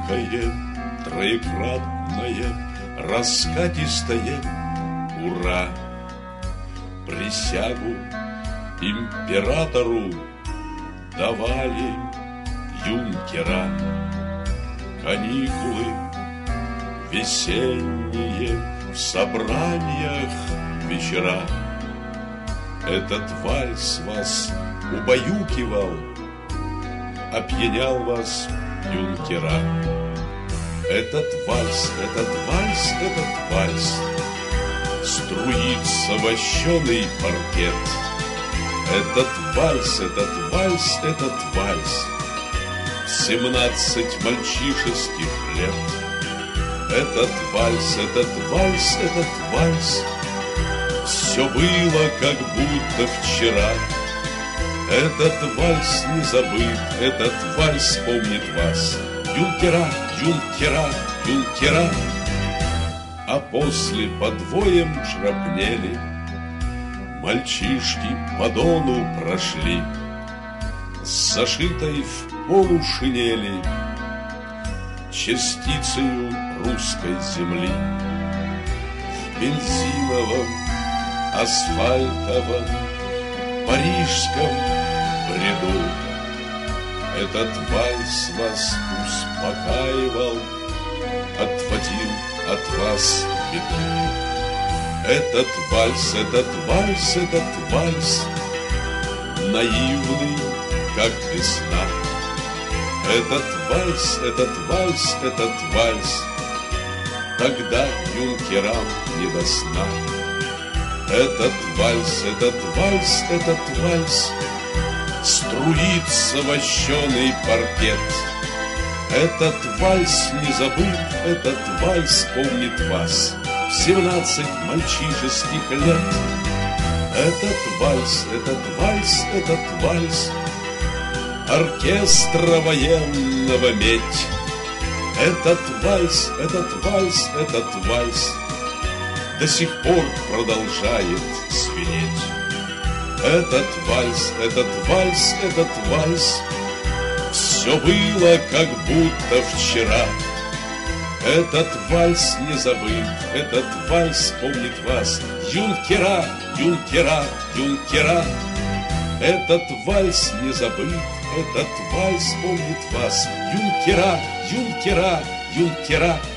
громкое, троекратное, раскатистое «Ура!». Присягу императору давали юнкера. Каникулы весенние, в собраниях вечера. Этот вальс вас убаюкивал, опьянял вас юнкера. Этот вальс, этот вальс, этот вальс струится вощеный паркет. Этот вальс, этот вальс, этот вальс 17 мальчишеских лет. Этот вальс, этот вальс, этот вальс все было, как будто вчера. Этот вальс не забыт, этот вальс помнит вас. Юнкера, юнкера, юнкера. А после подвоем шрапнели мальчишки по дону прошли с зашитой в полушинели частицею русской земли. В бензиновом, асфальтовом, парижском бреду этот вальс вас успокаивал, отводил от вас беду. Этот вальс, этот вальс, этот вальс наивный, как весна. Этот вальс, этот вальс, этот вальс тогда юнкерам не до сна. Этот вальс, этот вальс, этот вальс струится вощеный паркет. Этот вальс не забыт, этот вальс помнит вас 17 мальчишеских лет. Этот вальс, этот вальс, этот вальс оркестра военного медь. Этот вальс, этот вальс, этот вальс до сих пор продолжает звенеть. Этот вальс, этот вальс, этот вальс все было, как будто вчера. Этот вальс не забыт, этот вальс помнит вас. Юнкера, юнкера, юнкера. Этот вальс не забыт, этот вальс помнит вас. Юнкера, юнкера, юнкера.